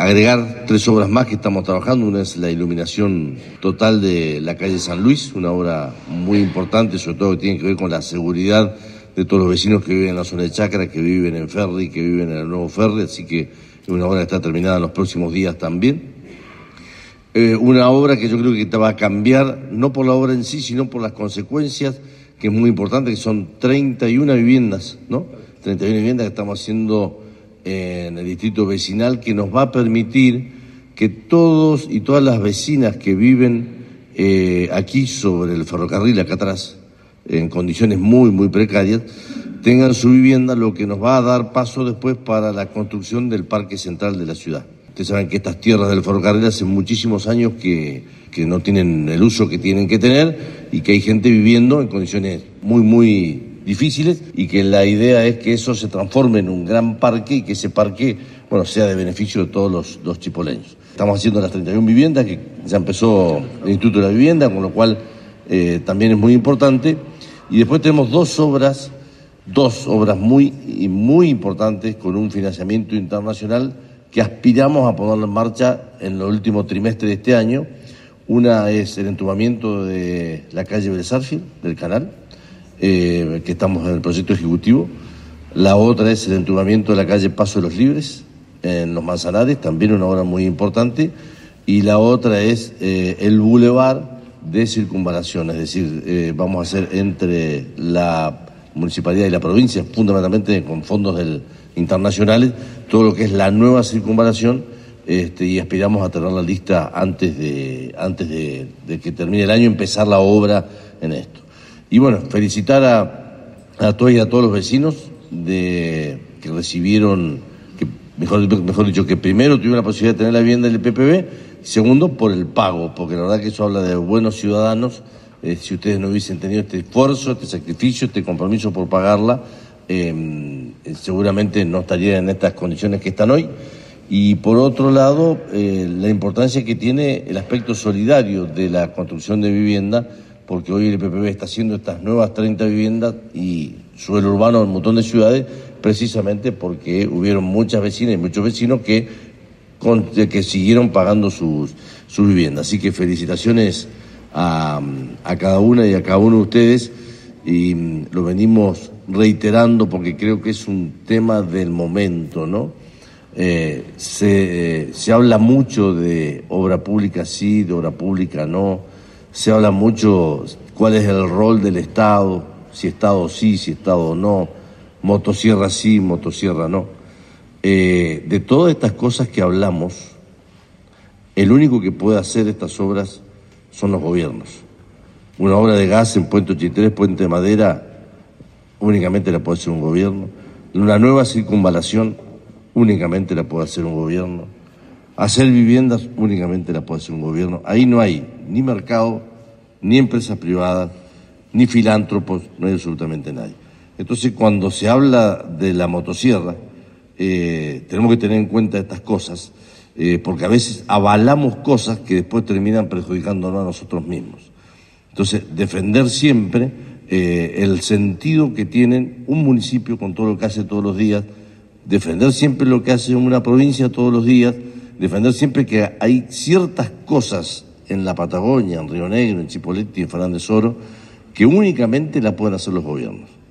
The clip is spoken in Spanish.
agregar 3 obras más que estamos trabajando. Una es la iluminación total de la calle San Luis, una obra muy importante, sobre todo que tiene que ver con la seguridad de todos los vecinos que viven en la zona de Chacra, que viven en Ferry, que viven en el nuevo Ferry, así que es una obra que está terminada en los próximos días también. Una obra que yo creo que va a cambiar, no por la obra en sí, sino por las consecuencias, que es muy importante, que son 31 viviendas, ¿no? 31 viviendas que estamos haciendo en el distrito vecinal, que nos va a permitir que todos y todas las vecinas que viven aquí sobre el ferrocarril, acá atrás, en condiciones muy precarias, tengan su vivienda, lo que nos va a dar paso después para la construcción del parque central de la ciudad. Ustedes saben que estas tierras del ferrocarril hace muchísimos años que no tienen el uso que tienen que tener y que hay gente viviendo en condiciones muy difíciles, y que la idea es que eso se transforme en un gran parque y que ese parque, bueno, sea de beneficio de todos los chipoleños. Estamos haciendo las 31 viviendas, que ya empezó el Instituto de la Vivienda, con lo cual también es muy importante. Y después tenemos dos obras muy importantes con un financiamiento internacional que aspiramos a ponerlo en marcha en el último trimestre de este año. Una es el entubamiento de la calle Belezarfield, del canal, que estamos en el proyecto ejecutivo. La otra es el entubamiento de la calle Paso de los Libres, en Los Manzanares, también una obra muy importante. Y la otra es el bulevar de circunvalación, es decir, vamos a hacer entre la municipalidad y la provincia, fundamentalmente con fondos internacionales, todo lo que es la nueva circunvalación, y aspiramos a tenerla lista antes de que termine el año, empezar la obra en esto. Y bueno, felicitar a todos y a todos los vecinos que recibieron, que mejor dicho, que primero tuvieron la posibilidad de tener la vivienda del PPB, y segundo por el pago, porque la verdad que eso habla de buenos ciudadanos. Si ustedes no hubiesen tenido este esfuerzo, este sacrificio, este compromiso por pagarla, seguramente no estarían en estas condiciones que están hoy. Y por otro lado, la importancia que tiene el aspecto solidario de la construcción de vivienda, porque hoy el PPB está haciendo estas nuevas 30 viviendas y suelo urbano en un montón de ciudades, precisamente porque hubieron muchas vecinas y muchos vecinos que siguieron pagando sus viviendas. Así que felicitaciones a cada una y a cada uno de ustedes, y lo venimos reiterando porque creo que es un tema del momento, ¿no? Se habla mucho de obra pública sí, de obra pública no, se habla mucho cuál es el rol del Estado, si Estado sí, si Estado no, motosierra sí, motosierra no. De todas estas cosas que hablamos, el único que puede hacer estas obras son los gobiernos. Una obra de gas en Puente 83, Puente de Madera, únicamente la puede hacer un gobierno. Una nueva circunvalación, únicamente la puede hacer un gobierno. Hacer viviendas, únicamente la puede hacer un gobierno. Ahí no hay ni mercado, ni empresas privadas, ni filántropos, no hay absolutamente nadie. Entonces, cuando se habla de la motosierra, tenemos que tener en cuenta estas cosas, porque a veces avalamos cosas que después terminan perjudicándonos a nosotros mismos. Entonces, defender siempre el sentido que tienen un municipio con todo lo que hace todos los días, defender siempre lo que hace una provincia todos los días, defender siempre que hay ciertas cosas en la Patagonia, en Río Negro, en Chipoleti, en Fernández Oro, que únicamente la pueden hacer los gobiernos.